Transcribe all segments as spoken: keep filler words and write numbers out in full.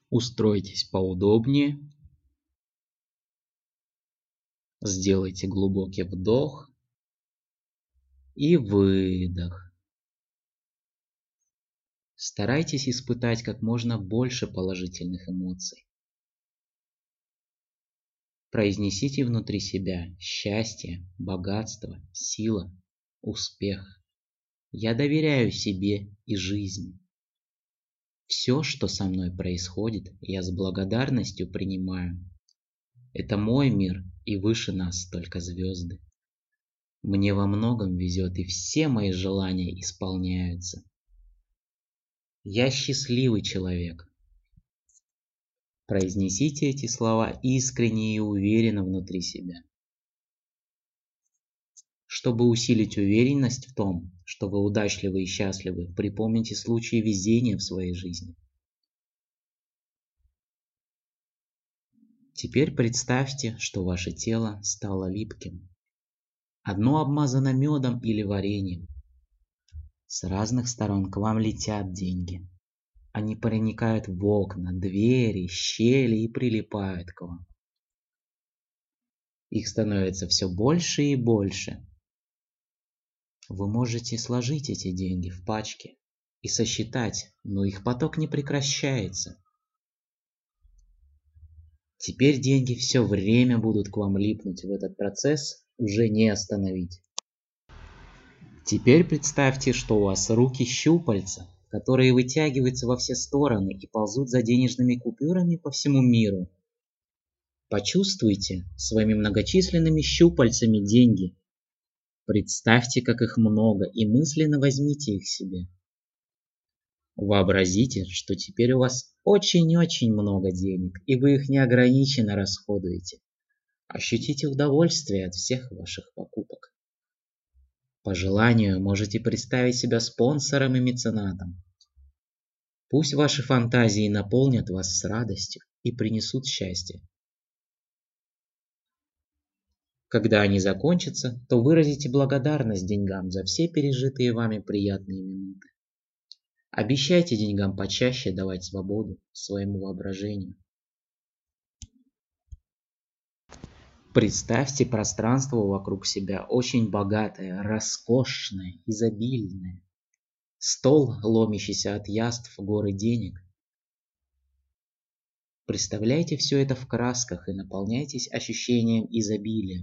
Устройтесь поудобнее. Сделайте глубокий вдох и выдох. Старайтесь испытать как можно больше положительных эмоций. Произнесите внутри себя счастье, богатство, сила, успех. Я доверяю себе и жизни. Все, что со мной происходит, я с благодарностью принимаю. Это мой мир, и выше нас только звезды. Мне во многом везет, и все мои желания исполняются. Я счастливый человек. Произнесите эти слова искренне и уверенно внутри себя. Чтобы усилить уверенность в том, что вы удачливы и счастливы, припомните случаи везения в своей жизни. Теперь представьте, что ваше тело стало липким. Одно обмазано медом или вареньем. С разных сторон к вам летят деньги. Они проникают в окна, двери, щели и прилипают к вам. Их становится все больше и больше. Вы можете сложить эти деньги в пачки и сосчитать, но их поток не прекращается. Теперь деньги все время будут к вам липнуть, в этот процесс уже не остановить. Теперь представьте, что у вас руки щупальца, которые вытягиваются во все стороны и ползут за денежными купюрами по всему миру. Почувствуйте своими многочисленными щупальцами деньги. Представьте, как их много, и мысленно возьмите их себе. Вообразите, что теперь у вас очень-очень много денег, и вы их неограниченно расходуете. Ощутите удовольствие от всех ваших покупок. По желанию можете представить себя спонсором и меценатом. Пусть ваши фантазии наполнят вас с радостью и принесут счастье. Когда они закончатся, то выразите благодарность деньгам за все пережитые вами приятные минуты. Обещайте деньгам почаще давать свободу своему воображению. Представьте пространство вокруг себя очень богатое, роскошное, изобильное. Стол, ломящийся от яств горы денег. Представляйте все это в красках и наполняйтесь ощущением изобилия.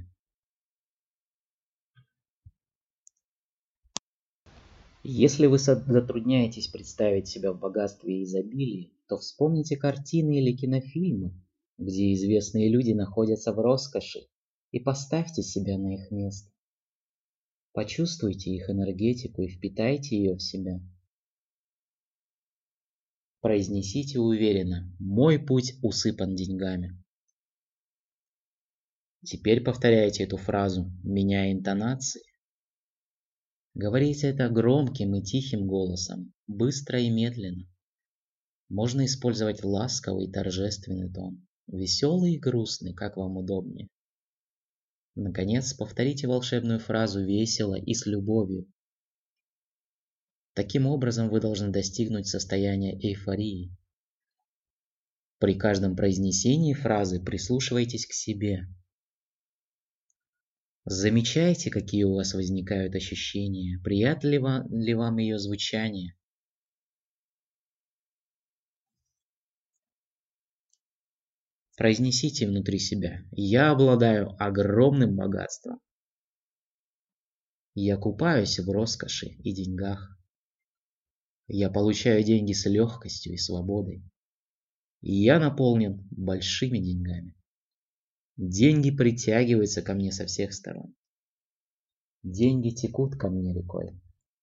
Если вы затрудняетесь представить себя в богатстве и изобилии, то вспомните картины или кинофильмы, где известные люди находятся в роскоши, и поставьте себя на их место. Почувствуйте их энергетику и впитайте ее в себя. Произнесите уверенно: «Мой путь усыпан деньгами». Теперь повторяйте эту фразу, меняя интонации. Говорите это громким и тихим голосом, быстро и медленно. Можно использовать ласковый и торжественный тон, веселый и грустный, как вам удобнее. Наконец, повторите волшебную фразу весело и с любовью. Таким образом, вы должны достигнуть состояния эйфории. При каждом произнесении фразы прислушивайтесь к себе. Замечайте, какие у вас возникают ощущения, приятно ли вам, ли вам ее звучание. Произнесите внутри себя: «Я обладаю огромным богатством. Я купаюсь в роскоши и деньгах. Я получаю деньги с легкостью и свободой. Я наполнен большими деньгами. Деньги притягиваются ко мне со всех сторон. Деньги текут ко мне рекой».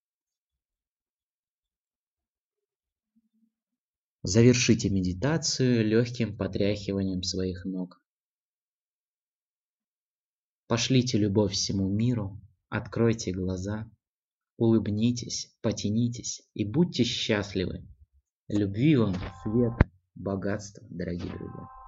Завершите медитацию легким потряхиванием своих ног. Пошлите любовь всему миру, откройте глаза, улыбнитесь, потянитесь и будьте счастливы. Любви вам, света, богатства, дорогие друзья.